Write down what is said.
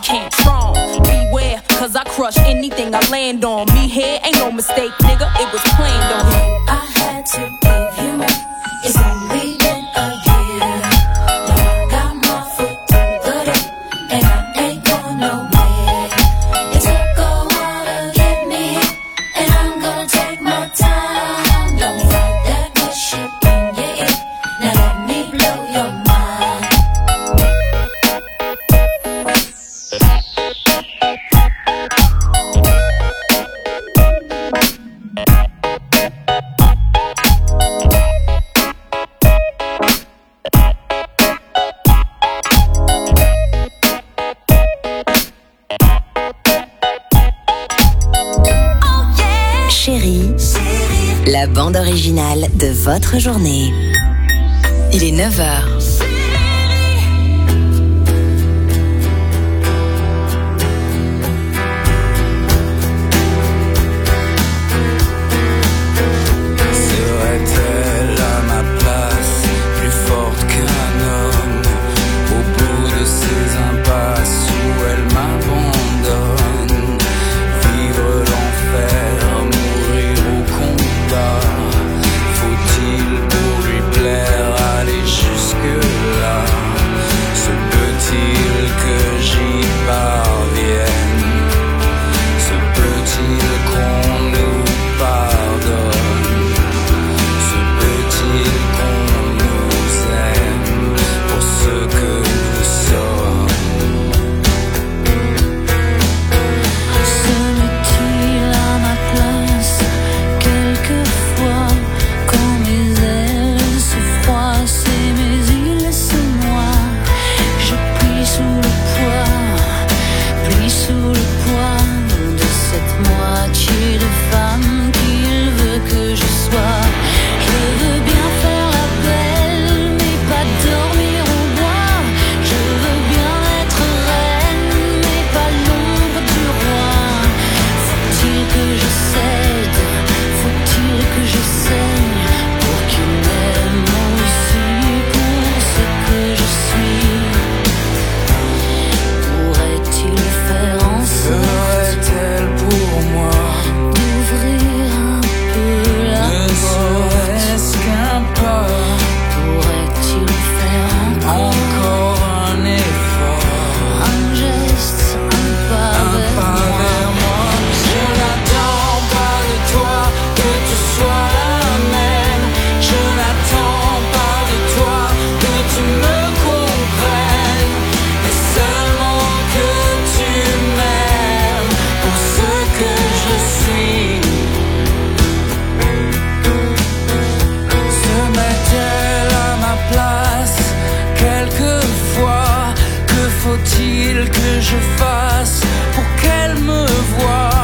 can't strong. Beware, cause I crush anything I land on. Me here ain't no mistake, nigga, it was planned on. I had to give you up. It's only been a year. Now I got my foot through the door, and I ain't going nowhere. It took a while to get me here, and I'm gonna take my time. Don't fight that good shit in your ear. Now let me blow your mind. Chérie, la bande originale de votre journée. Il est 9h. Serait-elle à ma place, plus forte qu'un homme, au bout de ces impasses où elle m'abandonne? Vivre l'enfer, mourir au combat, faut-il pour lui plaire aller jusque-là? Se peut-il que j'y parvienne? Se peut-il qu'on nous pardonne? Se peut-il qu'on nous aime pour ce que nous sommes? Serait-il à ma place quelquefois quand mes ailes se froissent et mes îles se noient? Je plie sous le poids de cette moitié de femme qu'il veut que je sois. Je veux bien faire la belle, mais pas dormir au bois. Je veux bien être reine, mais pas l'ombre du roi. Faut-il que je cède, faut-il que je saigne pour qu'il m'aime aussi pour ce que je suis? Pourrait-il faire en sorte Serait-elle pour moi d'ouvrir un peu la ne porte? serait-ce qu'un pas, Pourrait-il faire encore un effort, un geste, un pas un vers pas moi? vers moi? Je n'attends pas de toi que tu sois la même. Je n'attends pas de toi que tu me comprennes, mais seulement que tu m'aimes pour ce que je suis. Se met-elle à ma place quelquefois? Que faut-il que je fasse pour qu'elle me voie?